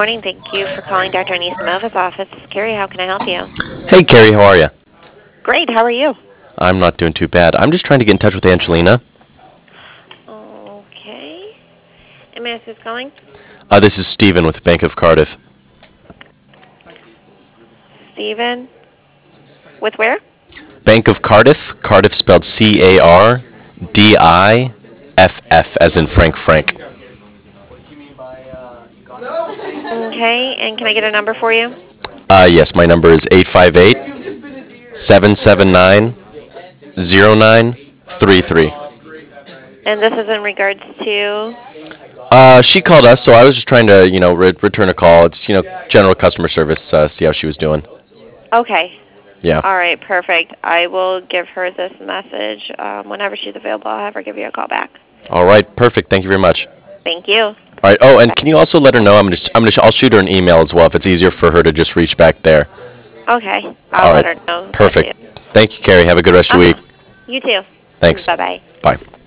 morning. Thank you for calling Dr. Anisimova's office. This is Carrie. How can I help you? Hey, Carrie, how are you? Great. How are you? I'm not doing too bad. I'm just trying to get in touch with Angelina. Okay. And may I ask who's calling? This is Stephen with Bank of Cardiff. Steven. With where? Bank of Cardiff. Cardiff spelled Cardiff, as in Frank. Okay. And can I get a number for you? Yes, my number is 858-779-0933. And this is in regards to... She called us, so I was just trying to, return a call. It's, general customer service, see how she was doing. Okay. Yeah. All right. Perfect. I will give her this message. Whenever she's available, I'll have her give you a call back. All right, perfect. Thank you very much. Thank you. All right. Oh, and can you also let her know I'll shoot her an email as well if it's easier for her to just reach back there. Okay. All I'll let right. her know. Perfect. Thank you, Carrie. Have a good rest of your week. You too. Thanks. Bye-bye. Bye.